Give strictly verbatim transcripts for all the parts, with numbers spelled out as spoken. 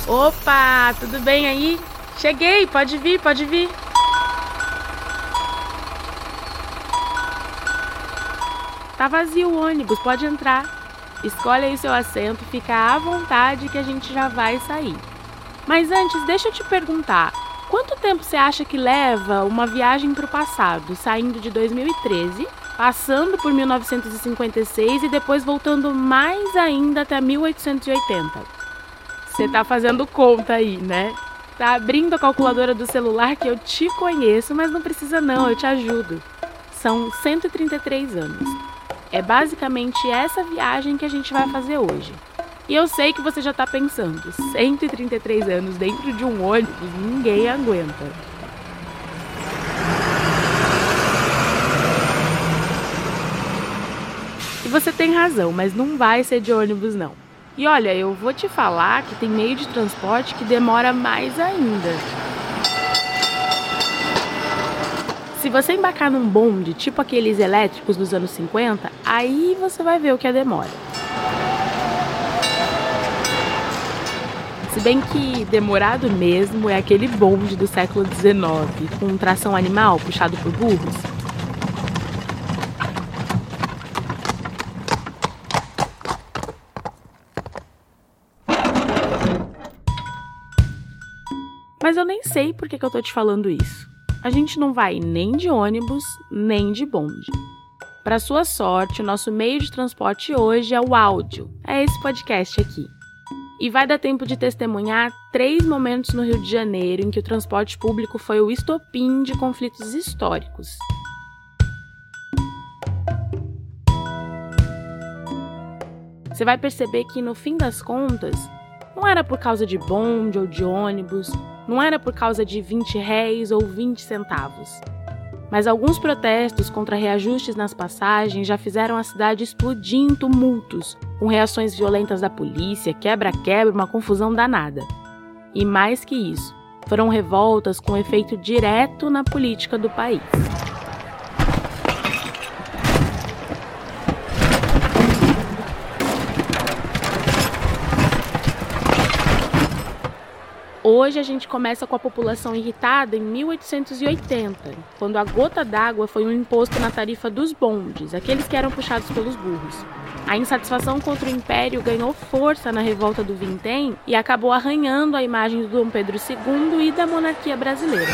Opa, tudo bem aí? Cheguei, pode vir, pode vir. Tá vazio o ônibus, pode entrar. Escolhe aí seu assento, fica à vontade que a gente já vai sair. Mas antes, deixa eu te perguntar, quanto tempo você acha que leva uma viagem para o passado, saindo de dois mil e treze, passando por mil novecentos e cinquenta e seis e depois voltando mais ainda até mil oitocentos e oitenta? Você tá fazendo conta aí, né? Tá abrindo a calculadora do celular que eu te conheço, mas não precisa não, eu te ajudo. São cento e trinta e três anos. É basicamente essa viagem que a gente vai fazer hoje. E eu sei que você já tá pensando, cento e trinta e três anos dentro de um ônibus, ninguém aguenta. E você tem razão, mas não vai ser de ônibus não. E olha, eu vou te falar que tem meio de transporte que demora mais ainda. Se você embarcar num bonde, tipo aqueles elétricos dos anos cinquenta, aí você vai ver o que é demora. Se bem que demorado mesmo é aquele bonde do século dezenove, com tração animal puxado por burros. Mas eu nem sei por que que eu tô te falando isso. A gente não vai nem de ônibus, nem de bonde. Para sua sorte, o nosso meio de transporte hoje é o áudio, é esse podcast aqui. E vai dar tempo de testemunhar três momentos no Rio de Janeiro em que o transporte público foi o estopim de conflitos históricos. Você vai perceber que, no fim das contas, não era por causa de bonde ou de ônibus, não era por causa de vinte réis ou vinte centavos. Mas alguns protestos contra reajustes nas passagens já fizeram a cidade explodir em tumultos, com reações violentas da polícia, quebra-quebra, uma confusão danada. E mais que isso, foram revoltas com efeito direto na política do país. Hoje a gente começa com a população irritada em mil oitocentos e oitenta, quando a gota d'água foi um imposto na tarifa dos bondes, aqueles que eram puxados pelos burros. A insatisfação contra o Império ganhou força na revolta do Vintém e acabou arranhando a imagem do Dom Pedro segundo e da monarquia brasileira.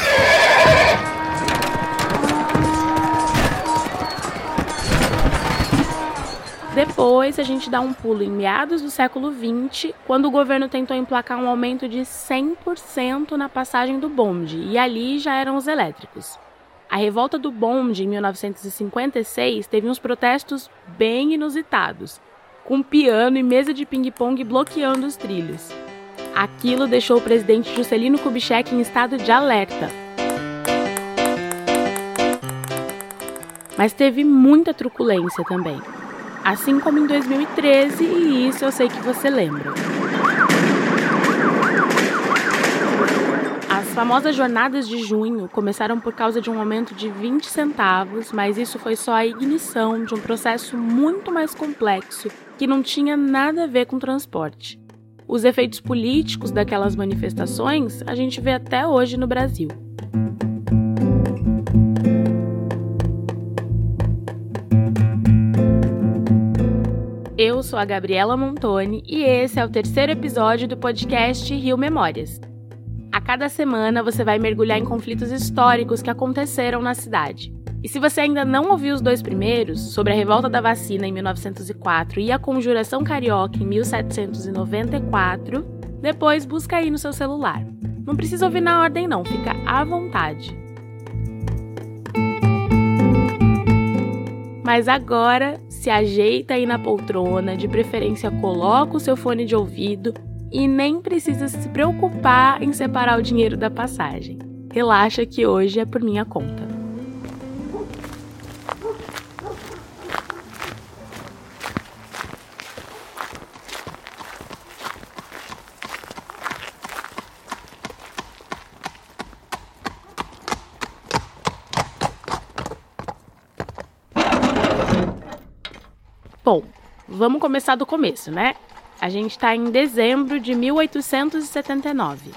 Depois, a gente dá um pulo em meados do século vinte, quando o governo tentou emplacar um aumento de cem por cento na passagem do bonde, e ali já eram os elétricos. A revolta do bonde, em mil novecentos e cinquenta e seis, teve uns protestos bem inusitados, com piano e mesa de ping-pong bloqueando os trilhos. Aquilo deixou o presidente Juscelino Kubitschek em estado de alerta. Mas teve muita truculência também. Assim como em dois mil e treze, e isso eu sei que você lembra. As famosas jornadas de junho começaram por causa de um aumento de vinte centavos, mas isso foi só a ignição de um processo muito mais complexo que não tinha nada a ver com transporte. Os efeitos políticos daquelas manifestações a gente vê até hoje no Brasil. Eu sou a Gabriela Montoni e esse é o terceiro episódio do podcast Rio Memórias. A cada semana você vai mergulhar em conflitos históricos que aconteceram na cidade. E se você ainda não ouviu os dois primeiros, sobre a revolta da vacina em mil novecentos e quatro e a Conjuração Carioca em mil setecentos e noventa e quatro, depois busca aí no seu celular. Não precisa ouvir na ordem não, fica à vontade. Mas agora, se ajeita aí na poltrona, de preferência coloca o seu fone de ouvido e nem precisa se preocupar em separar o dinheiro da passagem. Relaxa que hoje é por minha conta. Bom, vamos começar do começo, né? A gente está em dezembro de mil oitocentos e setenta e nove.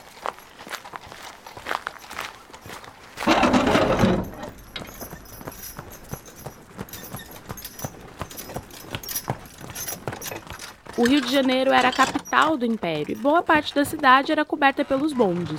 O Rio de Janeiro era a capital do Império e boa parte da cidade era coberta pelos bondes.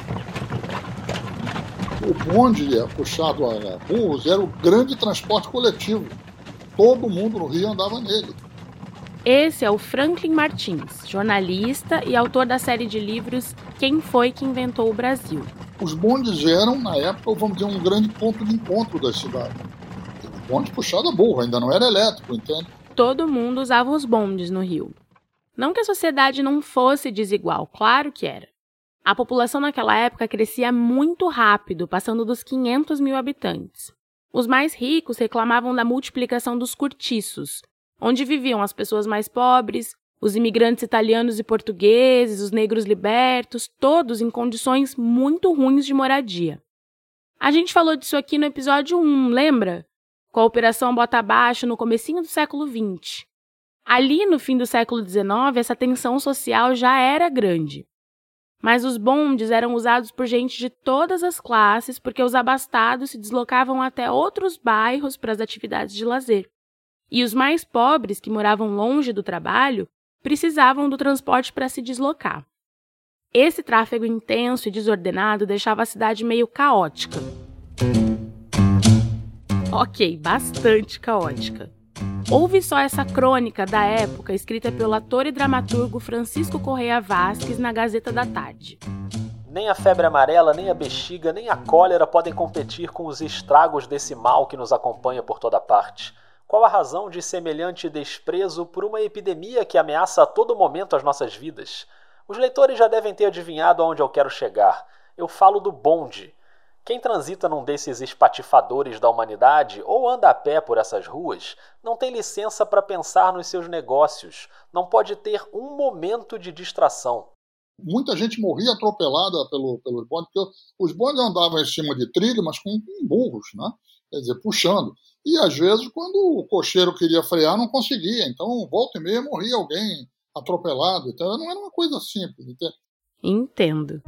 O bonde, puxado a burros, era o grande transporte coletivo. Todo mundo no Rio andava nele. Esse é o Franklin Martins, jornalista e autor da série de livros Quem Foi que Inventou o Brasil. Os bondes eram, na época, vamos dizer, um grande ponto de encontro das cidades. O bonde puxado a burro, ainda não era elétrico, entende? Todo mundo usava os bondes no Rio. Não que a sociedade não fosse desigual, claro que era. A população naquela época crescia muito rápido, passando dos quinhentos mil habitantes. Os mais ricos reclamavam da multiplicação dos cortiços, onde viviam as pessoas mais pobres, os imigrantes italianos e portugueses, os negros libertos, todos em condições muito ruins de moradia. A gente falou disso aqui no episódio um, lembra? Com a Operação Bota Abaixo no comecinho do século vinte. Ali, no fim do século dezenove, essa tensão social já era grande. Mas os bondes eram usados por gente de todas as classes porque os abastados se deslocavam até outros bairros para as atividades de lazer. E os mais pobres, que moravam longe do trabalho, precisavam do transporte para se deslocar. Esse tráfego intenso e desordenado deixava a cidade meio caótica. Ok, bastante caótica. Ouve só essa crônica da época escrita pelo ator e dramaturgo Francisco Correia Vasques na Gazeta da Tarde. Nem a febre amarela, nem a bexiga, nem a cólera podem competir com os estragos desse mal que nos acompanha por toda parte. Qual a razão de semelhante desprezo por uma epidemia que ameaça a todo momento as nossas vidas? Os leitores já devem ter adivinhado aonde eu quero chegar. Eu falo do bonde. Quem transita num desses espatifadores da humanidade ou anda a pé por essas ruas não tem licença para pensar nos seus negócios, não pode ter um momento de distração. Muita gente morria atropelada pelo, pelos bondes, porque os bondes andavam em cima de trilho, mas com, com burros, né? Quer dizer, puxando. E às vezes, quando o cocheiro queria frear, não conseguia. Então, volta e meia, morria alguém atropelado. Então, não era uma coisa simples. Entende? Entendo.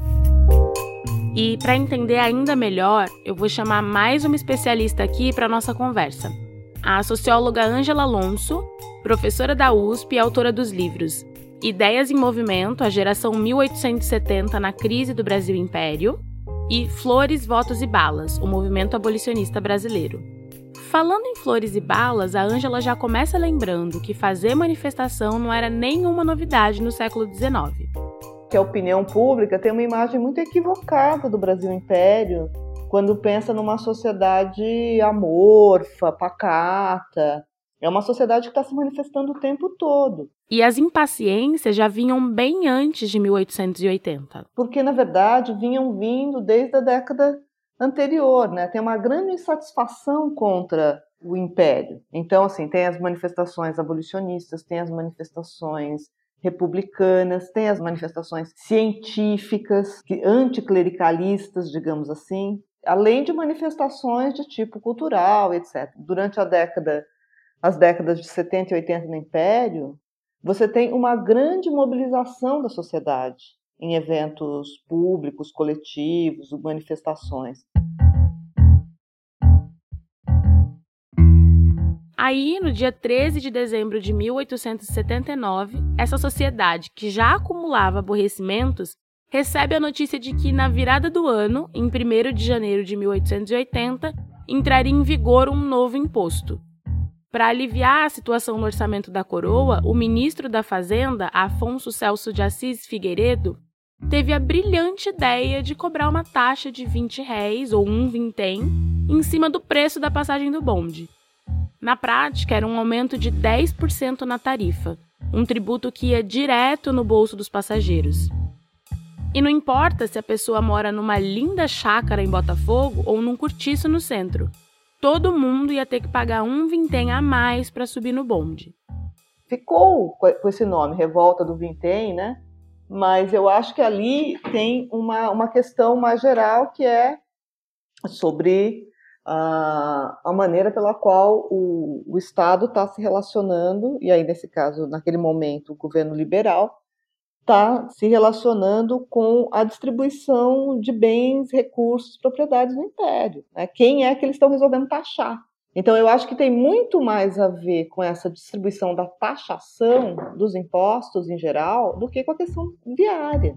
E para entender ainda melhor, eu vou chamar mais uma especialista aqui para a nossa conversa. A socióloga Ângela Alonso, professora da U S P e autora dos livros Ideias em Movimento, a geração mil oitocentos e setenta na crise do Brasil Império, e Flores, Votos e Balas, o movimento abolicionista brasileiro. Falando em flores e balas, a Ângela já começa lembrando que fazer manifestação não era nenhuma novidade no século dezenove. Que a opinião pública tem uma imagem muito equivocada do Brasil Império quando pensa numa sociedade amorfa, pacata. É uma sociedade que está se manifestando o tempo todo. E as impaciências já vinham bem antes de mil oitocentos e oitenta. Porque, na verdade, vinham vindo desde a década anterior, né? Tem uma grande insatisfação contra o Império. Então, assim, tem as manifestações abolicionistas, tem as manifestações republicanas, tem as manifestações científicas, anticlericalistas, digamos assim, além de manifestações de tipo cultural, etcétera. Durante a década, as décadas de setenta e oitenta no Império, você tem uma grande mobilização da sociedade em eventos públicos, coletivos, manifestações. Aí, no dia treze de dezembro de mil oitocentos e setenta e nove, essa sociedade, que já acumulava aborrecimentos, recebe a notícia de que, na virada do ano, em primeiro de janeiro de mil oitocentos e oitenta, entraria em vigor um novo imposto. Para aliviar a situação no orçamento da coroa, o ministro da Fazenda, Afonso Celso de Assis Figueiredo, teve a brilhante ideia de cobrar uma taxa de vinte réis, ou um vintém, em cima do preço da passagem do bonde. Na prática, era um aumento de dez por cento na tarifa, um tributo que ia direto no bolso dos passageiros. E não importa se a pessoa mora numa linda chácara em Botafogo ou num cortiço no centro, todo mundo ia ter que pagar um vintém a mais para subir no bonde. Ficou com esse nome, Revolta do Vintém, né? Mas eu acho que ali tem uma, uma questão mais geral que é sobre a, a maneira pela qual o, o Estado está se relacionando, e aí nesse caso, naquele momento, o governo liberal está se relacionando com a distribuição de bens, recursos, propriedades no Império. Né? Quem é que eles estão resolvendo taxar? Então, eu acho que tem muito mais a ver com essa distribuição da taxação dos impostos em geral do que com a questão viária.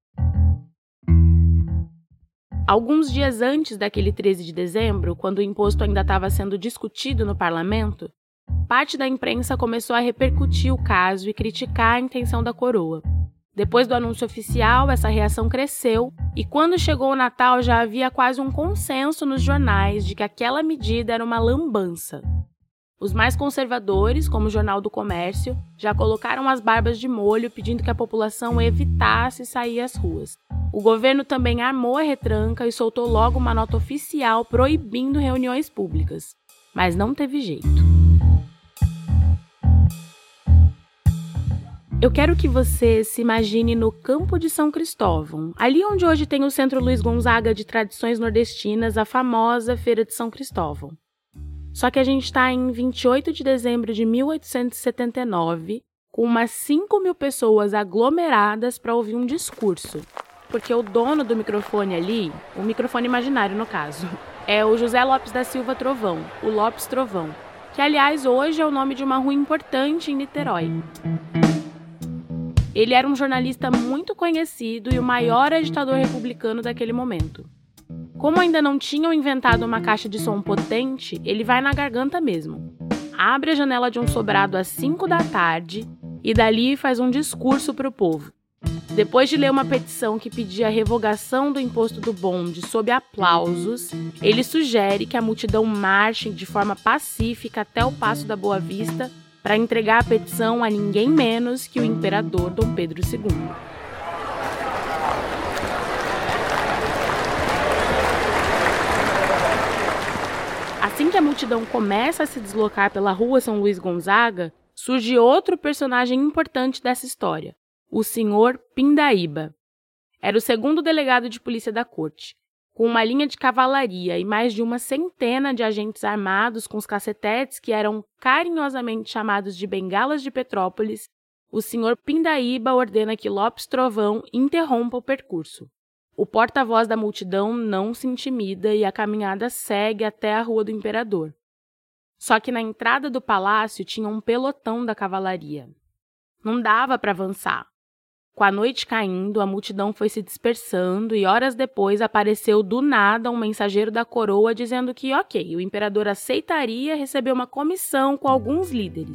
Alguns dias antes daquele treze de dezembro, quando o imposto ainda estava sendo discutido no parlamento, parte da imprensa começou a repercutir o caso e criticar a intenção da coroa. Depois do anúncio oficial, essa reação cresceu e quando chegou o Natal já havia quase um consenso nos jornais de que aquela medida era uma lambança. Os mais conservadores, como o Jornal do Comércio, já colocaram as barbas de molho pedindo que a população evitasse sair às ruas. O governo também armou a retranca e soltou logo uma nota oficial proibindo reuniões públicas. Mas não teve jeito. Eu quero que você se imagine no Campo de São Cristóvão, ali onde hoje tem o Centro Luiz Gonzaga de Tradições Nordestinas, a famosa Feira de São Cristóvão. Só que a gente está em vinte e oito de dezembro de mil oitocentos e setenta e nove, com umas cinco mil pessoas aglomeradas para ouvir um discurso. Porque o dono do microfone ali, o microfone imaginário no caso, é o José Lopes da Silva Trovão, o Lopes Trovão, que aliás hoje é o nome de uma rua importante em Niterói. Ele era um jornalista muito conhecido e o maior agitador republicano daquele momento. Como ainda não tinham inventado uma caixa de som potente, ele vai na garganta mesmo. Abre a janela de um sobrado às cinco da tarde e dali faz um discurso para o povo. Depois de ler uma petição que pedia a revogação do imposto do bonde sob aplausos, ele sugere que a multidão marche de forma pacífica até o Paço da Boa Vista para entregar a petição a ninguém menos que o imperador Dom Pedro segundo. Assim que a multidão começa a se deslocar pela rua São Luís Gonzaga, surge outro personagem importante dessa história, o senhor Pindaíba. Era o segundo delegado de polícia da corte. Com uma linha de cavalaria e mais de uma centena de agentes armados com os cacetetes que eram carinhosamente chamados de bengalas de Petrópolis, o senhor Pindaíba ordena que Lopes Trovão interrompa o percurso. O porta-voz da multidão não se intimida e a caminhada segue até a Rua do Imperador. Só que na entrada do palácio tinha um pelotão da cavalaria. Não dava para avançar. Com a noite caindo, a multidão foi se dispersando e horas depois apareceu do nada um mensageiro da coroa dizendo que, ok, o imperador aceitaria receber uma comissão com alguns líderes.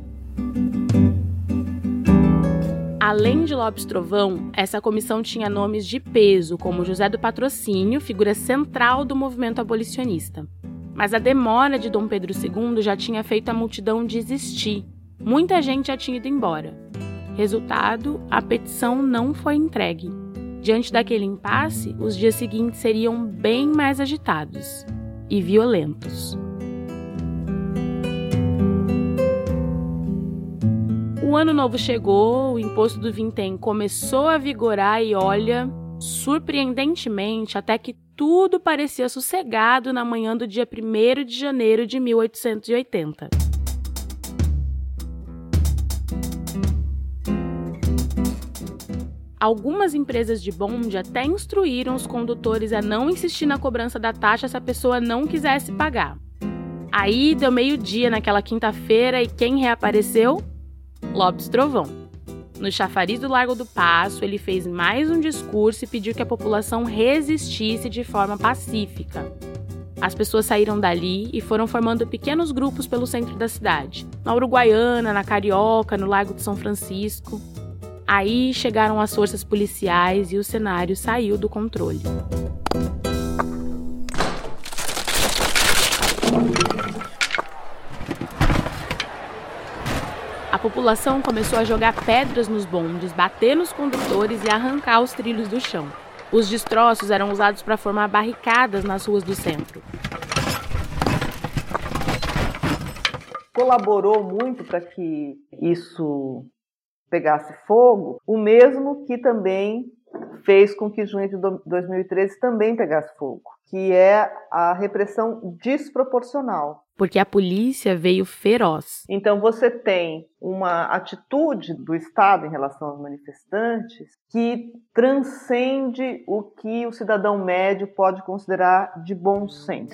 Além de Lopes Trovão, essa comissão tinha nomes de peso, como José do Patrocínio, figura central do movimento abolicionista. Mas a demora de Dom Pedro segundo já tinha feito a multidão desistir. Muita gente já tinha ido embora. Resultado, a petição não foi entregue. Diante daquele impasse, os dias seguintes seriam bem mais agitados e violentos. O ano novo chegou, o imposto do vintém começou a vigorar e olha, surpreendentemente, até que tudo parecia sossegado na manhã do dia primeiro de janeiro de mil oitocentos e oitenta. Algumas empresas de bonde até instruíram os condutores a não insistir na cobrança da taxa se a pessoa não quisesse pagar. Aí deu meio-dia naquela quinta-feira e quem reapareceu? Lopes Trovão. No chafariz do Largo do Paço, ele fez mais um discurso e pediu que a população resistisse de forma pacífica. As pessoas saíram dali e foram formando pequenos grupos pelo centro da cidade. Na Uruguaiana, na Carioca, no Largo de São Francisco. Aí chegaram as forças policiais e o cenário saiu do controle. A população começou a jogar pedras nos bondes, bater nos condutores e arrancar os trilhos do chão. Os destroços eram usados para formar barricadas nas ruas do centro. Colaborou muito para que isso pegasse fogo, o mesmo que também fez com que junho de dois mil e treze também pegasse fogo, que é a repressão desproporcional. Porque a polícia veio feroz. Então você tem uma atitude do Estado em relação aos manifestantes que transcende o que o cidadão médio pode considerar de bom senso.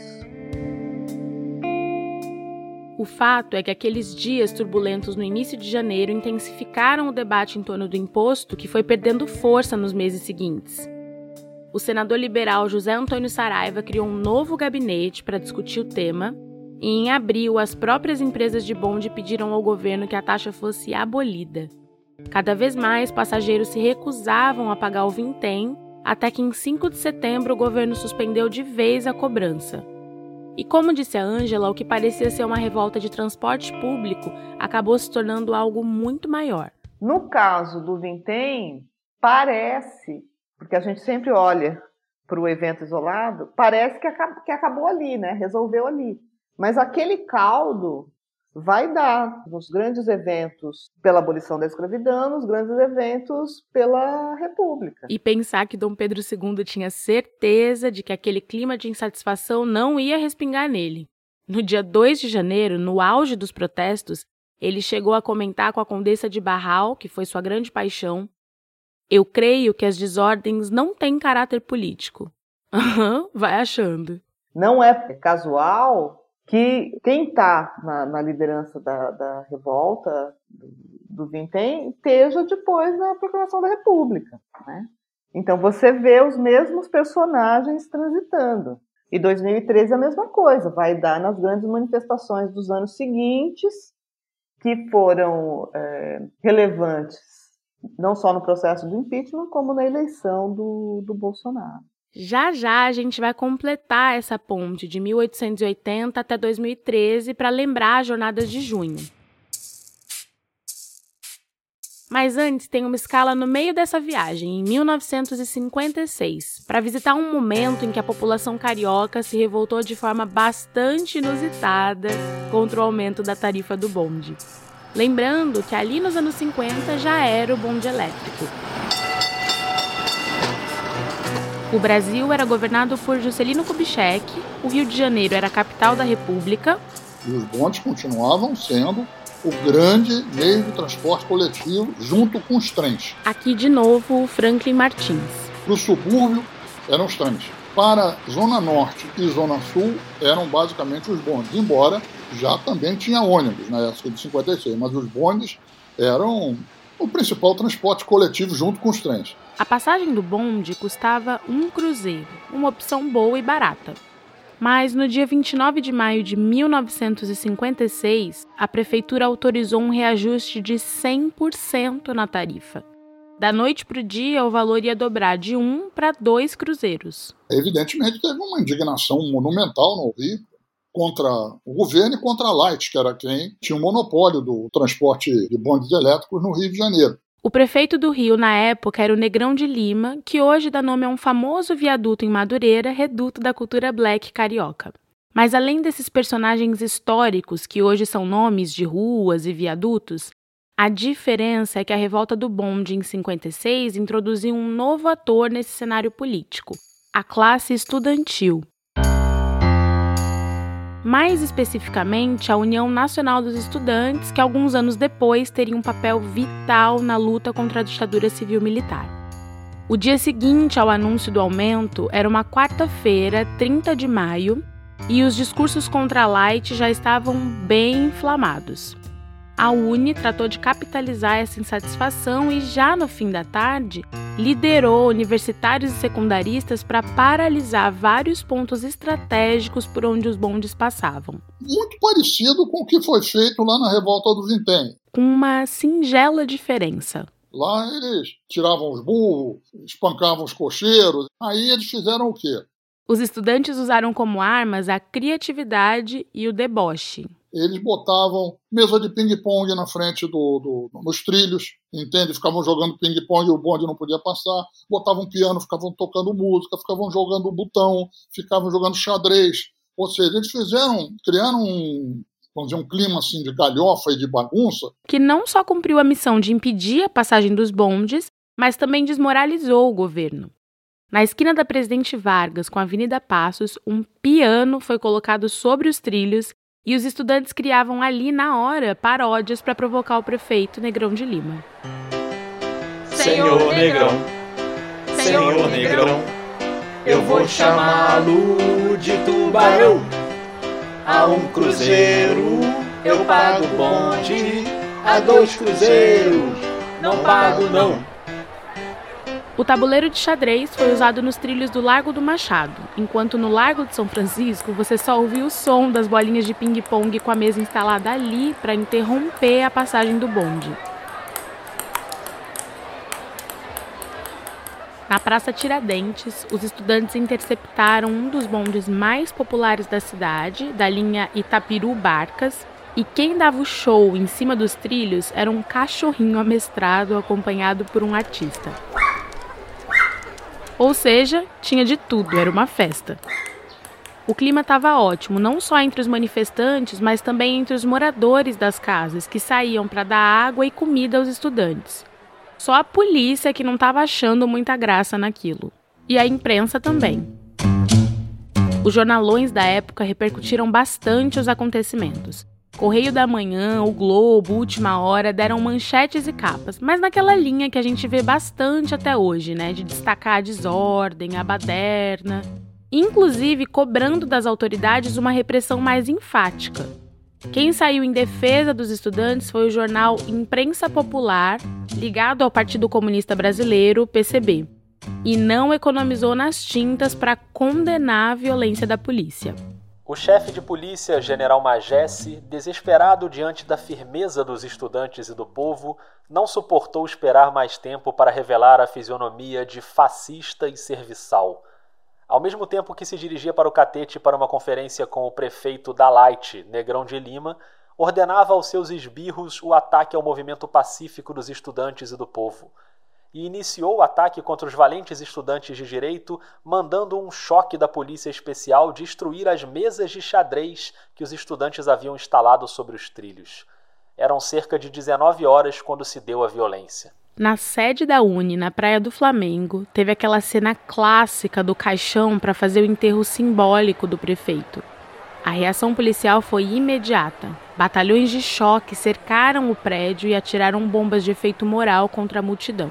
O fato é que aqueles dias turbulentos no início de janeiro intensificaram o debate em torno do imposto, que foi perdendo força nos meses seguintes. O senador liberal José Antônio Saraiva criou um novo gabinete para discutir o tema, e em abril as próprias empresas de bonde pediram ao governo que a taxa fosse abolida. Cada vez mais passageiros se recusavam a pagar o vintém, até que em cinco de setembro o governo suspendeu de vez a cobrança. E como disse a Ângela, o que parecia ser uma revolta de transporte público acabou se tornando algo muito maior. No caso do vintém, parece, porque a gente sempre olha para o evento isolado, parece que acabou ali, né? Resolveu ali. Mas aquele caldo vai dar nos grandes eventos pela abolição da escravidão, nos grandes eventos pela República. E pensar que Dom Pedro segundo tinha certeza de que aquele clima de insatisfação não ia respingar nele. No dia dois de janeiro, no auge dos protestos, ele chegou a comentar com a Condessa de Barral, que foi sua grande paixão: "Eu creio que as desordens não têm caráter político." Aham, vai achando. Não é casual que quem está na, na liderança da, da revolta, do, do vintém, esteja depois na proclamação da República, né? Então você vê os mesmos personagens transitando. E dois mil e treze é a mesma coisa, vai dar nas grandes manifestações dos anos seguintes, que foram é, relevantes, não só no processo de impeachment, como na eleição do, do Bolsonaro. Já já a gente vai completar essa ponte de mil oitocentos e oitenta até dois mil e treze para lembrar as jornadas de junho. Mas antes tem uma escala no meio dessa viagem, em mil novecentos e cinquenta e seis, para visitar um momento em que a população carioca se revoltou de forma bastante inusitada contra o aumento da tarifa do bonde. Lembrando que ali nos anos cinquenta já era o bonde elétrico. O Brasil era governado por Juscelino Kubitschek, o Rio de Janeiro era a capital da República. E os bondes continuavam sendo o grande meio de transporte coletivo, junto com os trens. Aqui, de novo, o Franklin Martins. Para o subúrbio, eram os trens. Para Zona Norte e Zona Sul, eram basicamente os bondes, embora já também tinha ônibus na época de cinquenta e seis, mas os bondes eram o principal transporte coletivo junto com os trens. A passagem do bonde custava um cruzeiro, uma opção boa e barata. Mas no dia vinte e nove de maio de mil novecentos e cinquenta e seis, a prefeitura autorizou um reajuste de cem por cento na tarifa. Da noite para o dia, o valor ia dobrar de um para dois cruzeiros. Evidentemente, teve uma indignação monumental no Rio contra o governo e contra a Light, que era quem tinha o monopólio do transporte de bondes elétricos no Rio de Janeiro. O prefeito do Rio, na época, era o Negrão de Lima, que hoje dá nome a um famoso viaduto em Madureira, reduto da cultura black carioca. Mas além desses personagens históricos, que hoje são nomes de ruas e viadutos, a diferença é que a revolta do bonde em cinquenta e seis introduziu um novo ator nesse cenário político: a classe estudantil. Mais especificamente, a União Nacional dos Estudantes, que alguns anos depois teria um papel vital na luta contra a ditadura civil-militar. O dia seguinte ao anúncio do aumento era uma quarta-feira, trinta de maio, e os discursos contra a Light já estavam bem inflamados. A U N E tratou de capitalizar essa insatisfação e, já no fim da tarde, liderou universitários e secundaristas para paralisar vários pontos estratégicos por onde os bondes passavam. Muito parecido com o que foi feito lá na Revolta do Vintém. Com uma singela diferença. Lá eles tiravam os burros, espancavam os cocheiros. Aí eles fizeram o quê? Os estudantes usaram como armas a criatividade e o deboche. Eles botavam mesa de ping-pong na frente do, do, nos trilhos, entende? Ficavam jogando ping-pong e o bonde não podia passar. Botavam piano, ficavam tocando música, ficavam jogando botão, ficavam jogando xadrez. Ou seja, eles fizeram, criaram um, vamos dizer, um clima assim de galhofa e de bagunça. Que não só cumpriu a missão de impedir a passagem dos bondes, mas também desmoralizou o governo. Na esquina da Presidente Vargas com a Avenida Passos, um piano foi colocado sobre os trilhos e os estudantes criavam ali, na hora, paródias para provocar o prefeito Negrão de Lima. Senhor Negrão, Senhor Negrão, eu vou chamá-lo de tubarão. A um cruzeiro eu pago bonde, a dois cruzeiros não pago não. O tabuleiro de xadrez foi usado nos trilhos do Largo do Machado, enquanto no Largo de São Francisco você só ouvia o som das bolinhas de ping-pong com a mesa instalada ali para interromper a passagem do bonde. Na Praça Tiradentes, os estudantes interceptaram um dos bondes mais populares da cidade, da linha Itapiru-Barcas, e quem dava o show em cima dos trilhos era um cachorrinho amestrado acompanhado por um artista. Ou seja, tinha de tudo, era uma festa. O clima estava ótimo, não só entre os manifestantes, mas também entre os moradores das casas, que saíam para dar água e comida aos estudantes. Só a polícia que não estava achando muita graça naquilo. E a imprensa também. Os jornalões da época repercutiram bastante os acontecimentos. Correio da Manhã, o Globo, Última Hora deram manchetes e capas, mas naquela linha que a gente vê bastante até hoje, né, de destacar a desordem, a baderna, inclusive cobrando das autoridades uma repressão mais enfática. Quem saiu em defesa dos estudantes foi o jornal Imprensa Popular, ligado ao Partido Comunista Brasileiro, P C B, e não economizou nas tintas para condenar a violência da polícia. O chefe de polícia, General Magesse, desesperado diante da firmeza dos estudantes e do povo, não suportou esperar mais tempo para revelar a fisionomia de fascista e serviçal. Ao mesmo tempo que se dirigia para o Catete para uma conferência com o prefeito da Light, Negrão de Lima, ordenava aos seus esbirros o ataque ao movimento pacífico dos estudantes e do povo. E iniciou o ataque contra os valentes estudantes de direito, mandando um choque da polícia especial destruir as mesas de xadrez que os estudantes haviam instalado sobre os trilhos. Eram cerca de dezenove horas quando se deu a violência. Na sede da Uni, na Praia do Flamengo, teve aquela cena clássica do caixão para fazer o enterro simbólico do prefeito. A reação policial foi imediata. Batalhões de choque cercaram o prédio e atiraram bombas de efeito moral contra a multidão.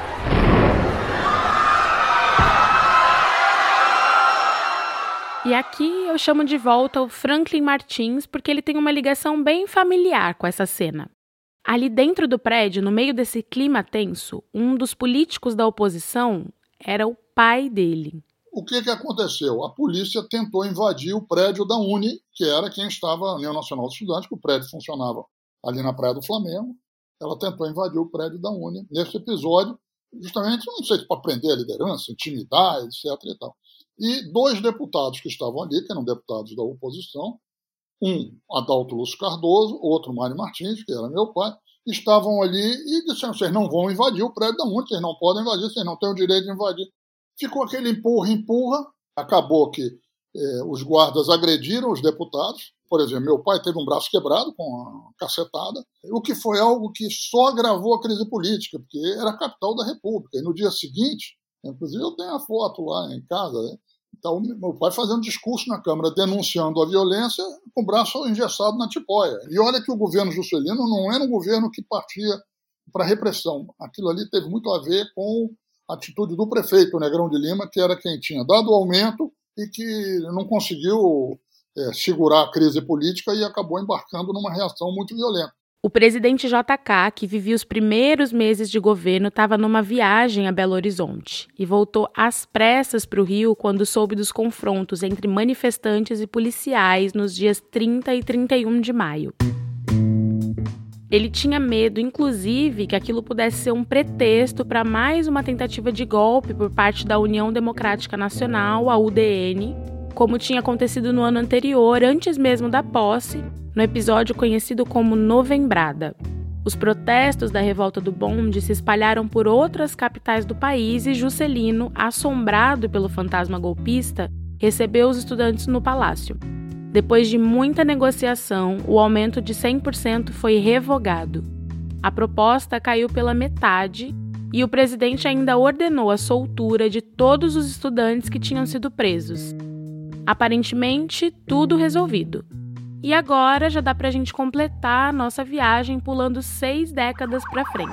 E aqui eu chamo de volta o Franklin Martins porque ele tem uma ligação bem familiar com essa cena. Ali dentro do prédio, no meio desse clima tenso, um dos políticos da oposição era o pai dele. O que, que aconteceu? A polícia tentou invadir o prédio da Uni, que era quem estava, a União Nacional dos Estudantes, que o prédio funcionava ali na Praia do Flamengo. Ela tentou invadir o prédio da Uni nesse episódio, justamente, não sei se para prender a liderança, intimidar, etcétera e tal. E dois deputados que estavam ali, que eram deputados da oposição, um, Adalto Lúcio Cardoso, outro, Mário Martins, que era meu pai, estavam ali e disseram, vocês não vão invadir o prédio da Uni, vocês não podem invadir, vocês não têm o direito de invadir. Ficou aquele empurra-empurra, acabou que eh, os guardas agrediram os deputados. Por exemplo, meu pai teve um braço quebrado com uma cacetada, o que foi algo que só agravou a crise política, porque era a capital da República. E no dia seguinte, inclusive eu tenho a foto lá em casa, né? Então, meu pai fazendo discurso na Câmara denunciando a violência com o braço engessado na tipóia. E olha que o governo Juscelino não era um governo que partia para repressão. Aquilo ali teve muito a ver com a atitude do prefeito Negrão de Lima, que era quem tinha dado o aumento e que não conseguiu é, segurar a crise política e acabou embarcando numa reação muito violenta. O presidente J K, que vivia os primeiros meses de governo, estava numa viagem a Belo Horizonte e voltou às pressas para o Rio quando soube dos confrontos entre manifestantes e policiais nos dias trinta e trinta e um de maio. Ele tinha medo, inclusive, que aquilo pudesse ser um pretexto para mais uma tentativa de golpe por parte da União Democrática Nacional, a U D N, como tinha acontecido no ano anterior, antes mesmo da posse, no episódio conhecido como Novembrada. Os protestos da revolta do bonde se espalharam por outras capitais do país e Juscelino, assombrado pelo fantasma golpista, recebeu os estudantes no palácio. Depois de muita negociação, o aumento de cem por cento foi revogado. A proposta caiu pela metade E o presidente ainda ordenou a soltura de todos os estudantes que tinham sido presos. Aparentemente, tudo resolvido. E agora já dá pra gente completar a nossa viagem pulando seis décadas pra frente.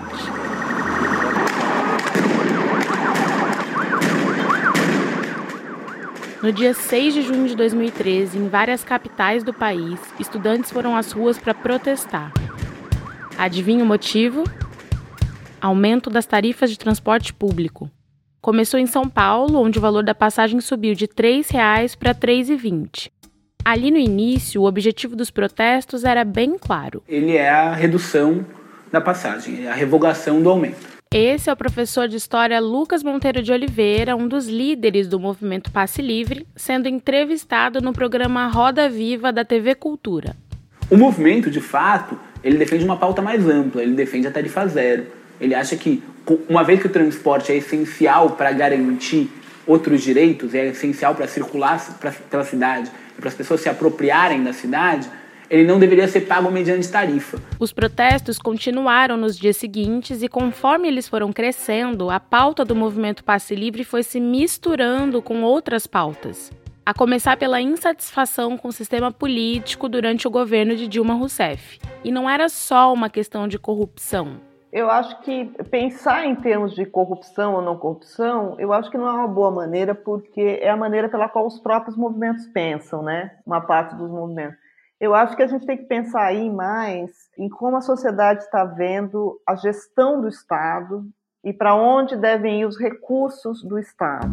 No dia seis de junho de dois mil e treze, em várias capitais do país, estudantes foram às ruas para protestar. Adivinha o motivo? Aumento das tarifas de transporte público. Começou em São Paulo, onde o valor da passagem subiu de três reais para três reais e vinte centavos. Ali no início, o objetivo dos protestos era bem claro. Ele é a redução da passagem, é a revogação do aumento. Esse é o professor de História Lucas Monteiro de Oliveira, um dos líderes do movimento Passe Livre, sendo entrevistado no programa Roda Viva da T V Cultura. O movimento, de fato, ele defende uma pauta mais ampla, ele defende a tarifa zero. Ele acha que, uma vez que o transporte é essencial para garantir outros direitos, é essencial para circular pra, pela cidade, para as pessoas se apropriarem da cidade, ele não deveria ser pago mediante tarifa. Os protestos continuaram nos dias seguintes e, conforme eles foram crescendo, a pauta do movimento Passe Livre foi se misturando com outras pautas. A começar pela insatisfação com o sistema político durante o governo de Dilma Rousseff. E não era só uma questão de corrupção. Eu acho que pensar em termos de corrupção ou não corrupção, eu acho que não é uma boa maneira, porque é a maneira pela qual os próprios movimentos pensam, né? Uma parte dos movimentos. Eu acho que a gente tem que pensar aí mais em como a sociedade está vendo a gestão do Estado e para onde devem ir os recursos do Estado.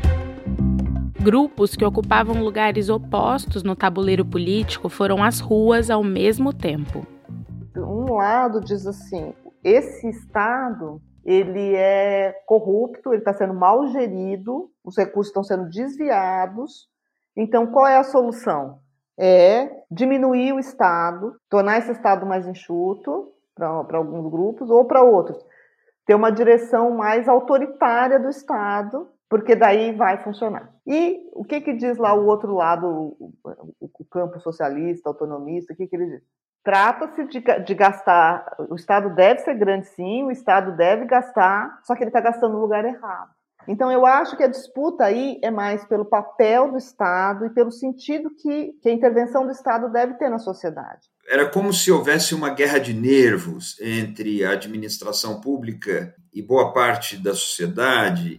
Grupos que ocupavam lugares opostos no tabuleiro político foram às ruas ao mesmo tempo. Um lado diz assim, esse Estado ele é corrupto, ele está sendo mal gerido, os recursos estão sendo desviados, então qual é a solução? É diminuir o Estado, tornar esse Estado mais enxuto para alguns grupos ou para outros. Ter uma direção mais autoritária do Estado, porque daí vai funcionar. E o que, que diz lá o outro lado, o, o, o campo socialista, autonomista, o que, que ele diz? Trata-se de, de gastar, o Estado deve ser grande sim, o Estado deve gastar, só que ele está gastando no lugar errado. Então, eu acho que a disputa aí é mais pelo papel do Estado e pelo sentido que, que a intervenção do Estado deve ter na sociedade. Era como se houvesse uma guerra de nervos entre a administração pública e boa parte da sociedade.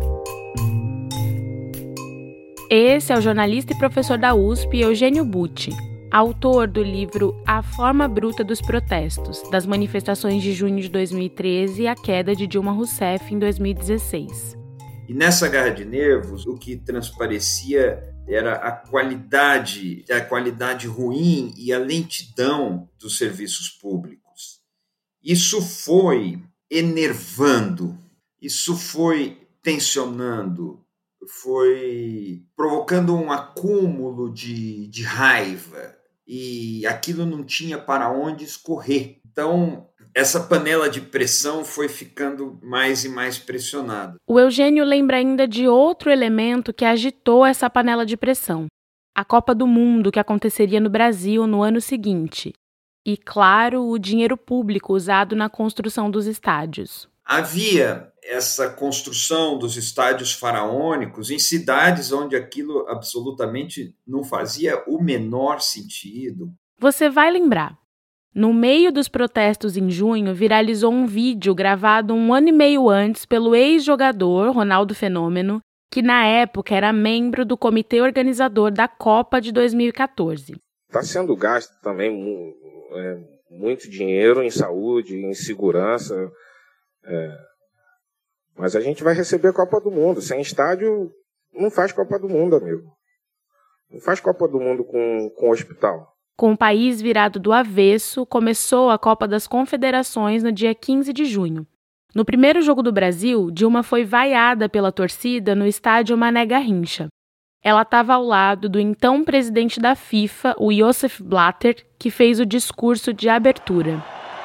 Esse é o jornalista e professor da U S P, Eugênio Butti, autor do livro A Forma Bruta dos Protestos, das manifestações de junho de dois mil e treze e a queda de Dilma Rousseff em dois mil e dezesseis. E nessa guerra de nervos, o que transparecia era a qualidade, a qualidade ruim e a lentidão dos serviços públicos. Isso foi enervando, isso foi tensionando, foi provocando um acúmulo de, de raiva e aquilo não tinha para onde escorrer. Então, essa panela de pressão foi ficando mais e mais pressionada. O Eugênio lembra ainda de outro elemento que agitou essa panela de pressão: a Copa do Mundo, que aconteceria no Brasil no ano seguinte. E, claro, o dinheiro público usado na construção dos estádios. Havia essa construção dos estádios faraônicos em cidades onde aquilo absolutamente não fazia o menor sentido. Você vai lembrar. No meio dos protestos em junho, viralizou um vídeo gravado um ano e meio antes pelo ex-jogador Ronaldo Fenômeno, que na época era membro do comitê organizador da Copa de dois mil e quatorze. Está sendo gasto também é, muito dinheiro em saúde, em segurança, é, mas a gente vai receber a Copa do Mundo. Sem estádio, não faz Copa do Mundo, amigo. Não faz Copa do Mundo com, com hospital. Com o país virado do avesso, começou a Copa das Confederações no dia quinze de junho. No primeiro jogo do Brasil, Dilma foi vaiada pela torcida no estádio Mané Garrincha. Ela estava ao lado do então presidente da FIFA, o Joseph Blatter, que fez o discurso de abertura.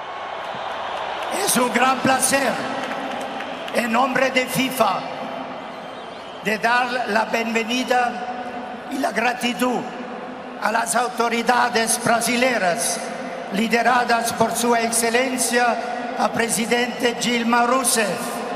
É um grande prazer, em nome da FIFA, de dar a bem-vinda e a gratidão a las autoridades brasileiras, lideradas por Sua Excelência a Presidente Dilma Rousseff.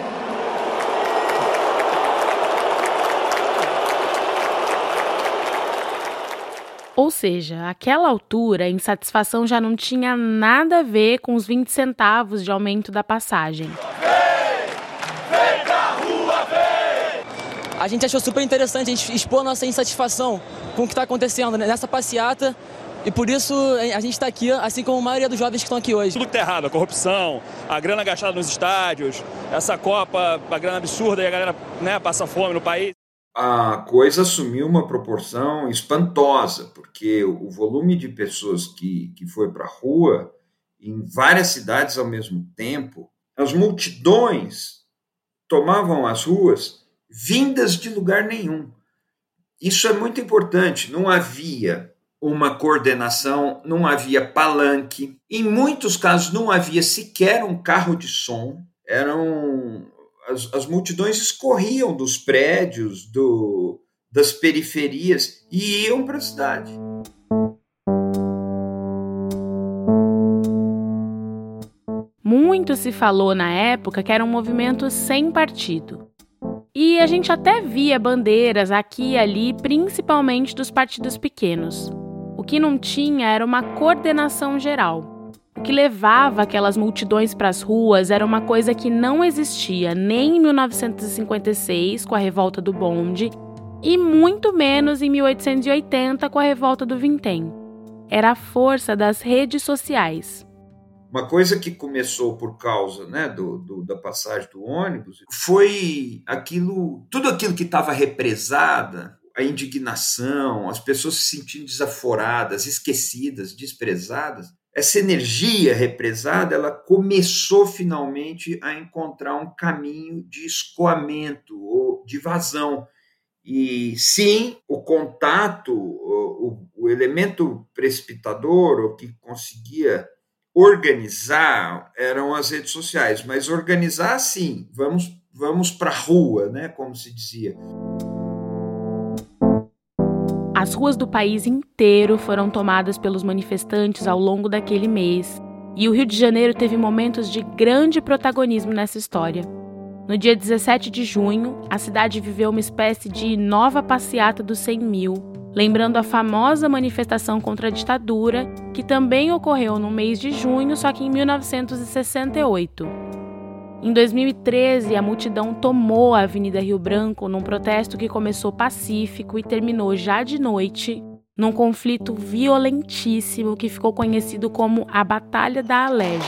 Ou seja, àquela altura, a insatisfação já não tinha nada a ver com os vinte centavos de aumento da passagem. Vem! Vem pra rua, vem! A gente achou super interessante a gente expor nossa insatisfação com o que está acontecendo nessa passeata. E por isso a gente está aqui, assim como a maioria dos jovens que estão aqui hoje. Tudo que está errado, a corrupção, a grana gastada nos estádios, essa Copa, a grana absurda e a galera, né, passa fome no país. A coisa assumiu uma proporção espantosa, porque o volume de pessoas que, que foi para a rua, em várias cidades ao mesmo tempo, as multidões tomavam as ruas vindas de lugar nenhum. Isso é muito importante, não havia uma coordenação, não havia palanque, em muitos casos não havia sequer um carro de som, eram as, as multidões escorriam dos prédios, do, das periferias e iam para a cidade. Muito se falou na época que era um movimento sem partido. E a gente até via bandeiras aqui e ali, principalmente dos partidos pequenos. O que não tinha era uma coordenação geral. O que levava aquelas multidões para as ruas era uma coisa que não existia nem em mil novecentos e cinquenta e seis, com a revolta do bonde, e muito menos em mil oitocentos e oitenta, com a revolta do vintém. Era a força das redes sociais. Uma coisa que começou por causa, né, do, do, da passagem do ônibus foi aquilo, tudo aquilo que estava represada, a indignação, as pessoas se sentindo desaforadas, esquecidas, desprezadas. Essa energia represada, ela começou finalmente a encontrar um caminho de escoamento ou de vazão. E sim, o contato, o, o elemento precipitador, o que conseguia organizar eram as redes sociais, mas organizar sim, vamos, vamos para a rua, né, como se dizia. As ruas do país inteiro foram tomadas pelos manifestantes ao longo daquele mês, e o Rio de Janeiro teve momentos de grande protagonismo nessa história. No dia dezessete de junho, a cidade viveu uma espécie de nova passeata dos cem mil, lembrando a famosa manifestação contra a ditadura, que também ocorreu no mês de junho, só que em mil novecentos e sessenta e oito. Em dois mil e treze, a multidão tomou a Avenida Rio Branco num protesto que começou pacífico e terminou já de noite, num conflito violentíssimo que ficou conhecido como a Batalha da Alerj.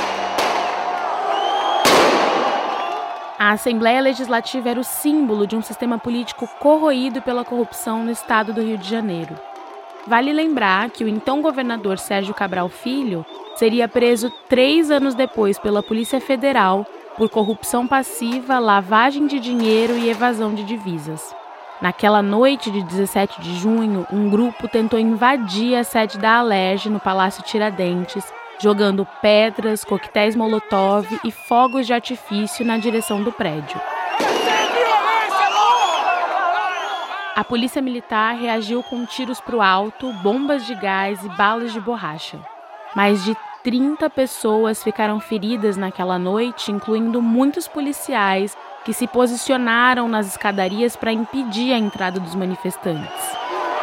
A Assembleia Legislativa era o símbolo de um sistema político corroído pela corrupção no estado do Rio de Janeiro. Vale lembrar que o então governador Sérgio Cabral Filho seria preso três anos depois pela Polícia Federal por corrupção passiva, lavagem de dinheiro e evasão de divisas. Naquela noite de dezessete de junho, um grupo tentou invadir a sede da Alerj no Palácio Tiradentes, jogando pedras, coquetéis molotov e fogos de artifício na direção do prédio. A polícia militar reagiu com tiros para o alto, bombas de gás e balas de borracha. Mais de trinta pessoas ficaram feridas naquela noite, incluindo muitos policiais que se posicionaram nas escadarias para impedir a entrada dos manifestantes.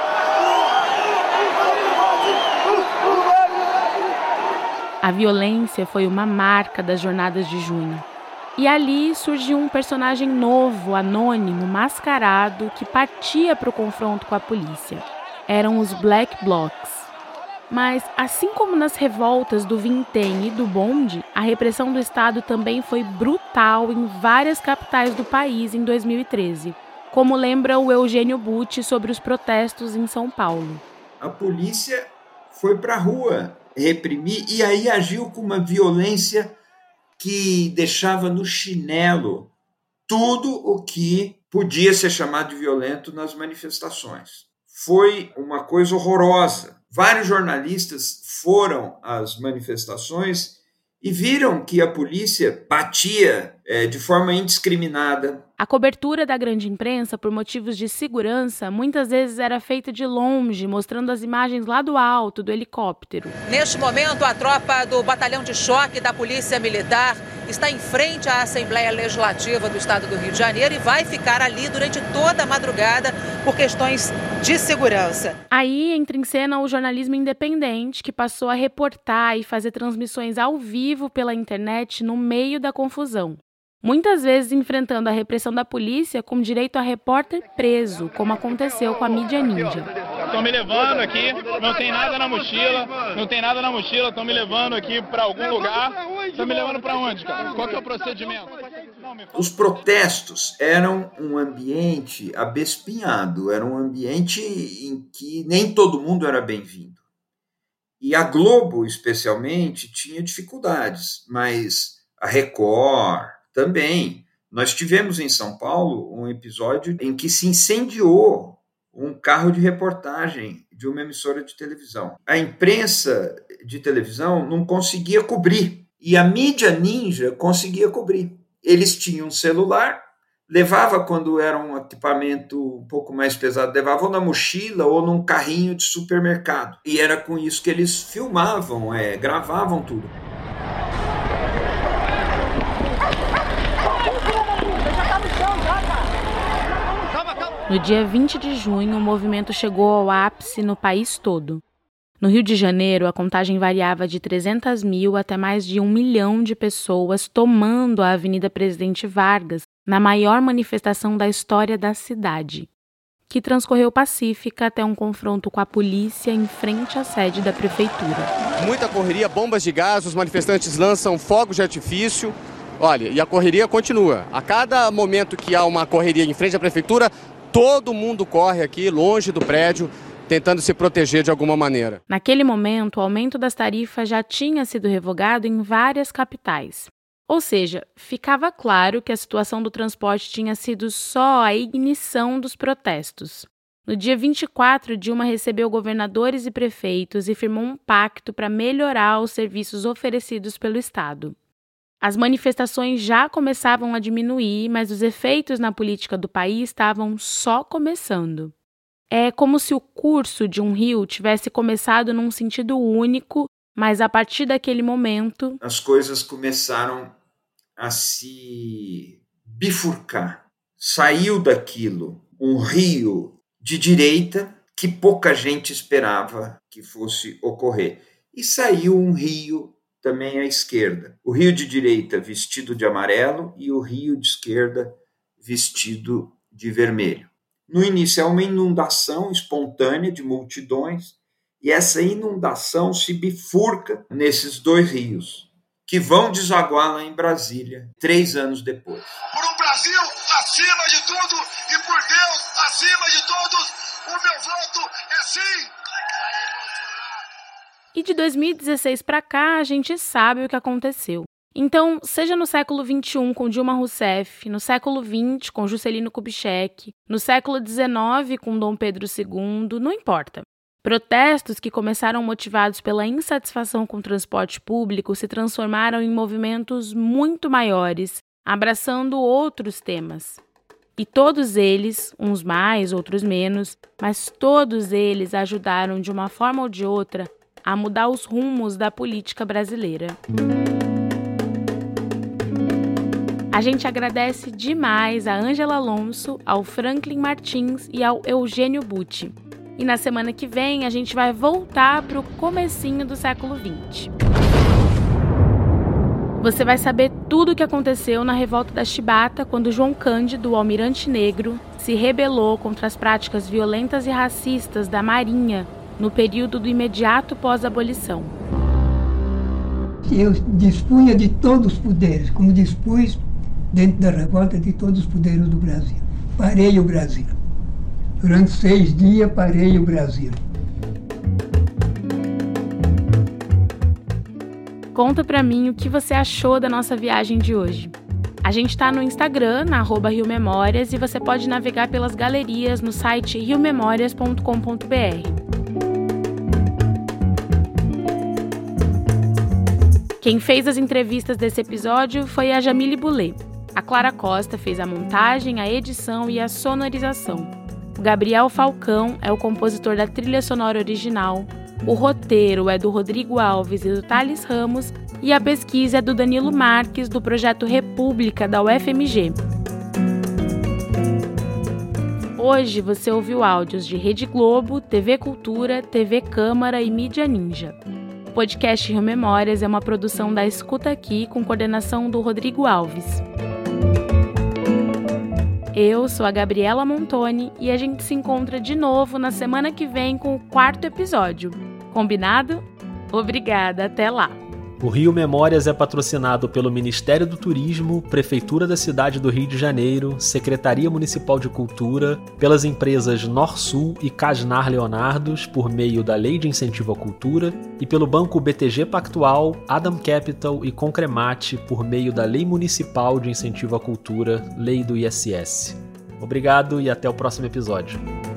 A violência foi uma marca das jornadas de junho. E ali surgiu um personagem novo, anônimo, mascarado, que partia para o confronto com a polícia. Eram os Black Blocs. Mas, assim como nas revoltas do vintém e do bonde, a repressão do Estado também foi brutal em várias capitais do país em dois mil e treze, como lembra o Eugênio Butti sobre os protestos em São Paulo. A polícia foi para a rua reprimir e aí agiu com uma violência que deixava no chinelo tudo o que podia ser chamado de violento nas manifestações. Foi uma coisa horrorosa. Vários jornalistas foram às manifestações e viram que a polícia batia é, de forma indiscriminada. A cobertura da grande imprensa, por motivos de segurança, muitas vezes era feita de longe, mostrando as imagens lá do alto, do helicóptero. Neste momento, a tropa do Batalhão de Choque da Polícia Militar está em frente à Assembleia Legislativa do Estado do Rio de Janeiro e vai ficar ali durante toda a madrugada por questões de segurança. Aí entra em cena o jornalismo independente, que passou a reportar e fazer transmissões ao vivo pela internet no meio da confusão. Muitas vezes enfrentando a repressão da polícia com direito a repórter preso, como aconteceu com a mídia ninja. Estão me levando aqui, não tem nada na mochila, não tem nada na mochila, estão me levando aqui para algum lugar. Estão me levando para onde, cara? Qual que é o procedimento? Os protestos eram um ambiente abespinhado, era um ambiente em que nem todo mundo era bem-vindo. E a Globo, especialmente, tinha dificuldades, mas a Record também. Nós tivemos em São Paulo um episódio em que se incendiou um carro de reportagem de uma emissora de televisão. A imprensa de televisão não conseguia cobrir, e a mídia ninja conseguia cobrir. Eles tinham celular, levava quando era um equipamento um pouco mais pesado, levava ou na mochila ou num carrinho de supermercado. E era com isso que eles filmavam, é, gravavam tudo. No dia vinte de junho, o movimento chegou ao ápice no país todo. No Rio de Janeiro, a contagem variava de trezentas mil até mais de um milhão de pessoas tomando a Avenida Presidente Vargas, na maior manifestação da história da cidade, que transcorreu pacífica até um confronto com a polícia em frente à sede da prefeitura. Muita correria, bombas de gás, os manifestantes lançam fogos de artifício. Olha, e a correria continua. A cada momento que há uma correria em frente à prefeitura, todo mundo corre aqui, longe do prédio, tentando se proteger de alguma maneira. Naquele momento, o aumento das tarifas já tinha sido revogado em várias capitais. Ou seja, ficava claro que a situação do transporte tinha sido só a ignição dos protestos. No dia vinte e quatro, Dilma recebeu governadores e prefeitos e firmou um pacto para melhorar os serviços oferecidos pelo Estado. As manifestações já começavam a diminuir, mas os efeitos na política do país estavam só começando. É como se o curso de um rio tivesse começado num sentido único, mas a partir daquele momento as coisas começaram a se bifurcar. Saiu daquilo um rio de direita que pouca gente esperava que fosse ocorrer. E saiu um rio também à esquerda. O rio de direita vestido de amarelo e o rio de esquerda vestido de vermelho. No início é uma inundação espontânea de multidões e essa inundação se bifurca nesses dois rios, que vão desaguar lá em Brasília, três anos depois. Por um Brasil acima de tudo e por Deus acima de todos, o meu voto é sim! E de dois mil e dezesseis para cá, a gente sabe o que aconteceu. Então, seja no século vinte e um com Dilma Rousseff, no século vinte com Juscelino Kubitschek, no século dezenove com Dom Pedro segundo, não importa. Protestos que começaram motivados pela insatisfação com o transporte público se transformaram em movimentos muito maiores, abraçando outros temas. E todos eles, uns mais, outros menos, mas todos eles ajudaram de uma forma ou de outra a mudar os rumos da política brasileira. A gente agradece demais a Ângela Alonso, ao Franklin Martins e ao Eugênio Butti. E na semana que vem a gente vai voltar para o comecinho do século vinte. Você vai saber tudo o que aconteceu na revolta da Chibata, quando João Cândido, o almirante negro, se rebelou contra as práticas violentas e racistas da Marinha no período do imediato pós-abolição. Eu dispunha de todos os poderes, como dispus dentro da revolta de todos os poderes do Brasil. Parei o Brasil. Durante seis dias parei o Brasil. Conta pra mim o que você achou da nossa viagem de hoje. A gente tá no Instagram, na arroba Rio Memórias, e você pode navegar pelas galerias no site rio memórias ponto com ponto b r. Quem fez as entrevistas desse episódio foi a Jamile Boulet. A Clara Costa fez a montagem, a edição e a sonorização. O Gabriel Falcão é o compositor da trilha sonora original. O roteiro é do Rodrigo Alves e do Thales Ramos e a pesquisa é do Danilo Marques, do Projeto República, da U F M G. Hoje você ouviu áudios de Rede Globo, T V Cultura, T V Câmara e Mídia Ninja. O podcast Rio Memórias é uma produção da Escuta Aqui, com coordenação do Rodrigo Alves. Eu sou a Gabriela Montoni e a gente se encontra de novo na semana que vem com o quarto episódio. Combinado? Obrigada, até lá! O Rio Memórias é patrocinado pelo Ministério do Turismo, Prefeitura da Cidade do Rio de Janeiro, Secretaria Municipal de Cultura, pelas empresas Norsul e Casnar Leonardos, por meio da Lei de Incentivo à Cultura, e pelo Banco B T G Pactual, Adam Capital e Concremate, por meio da Lei Municipal de Incentivo à Cultura, Lei do I S S. Obrigado e até o próximo episódio.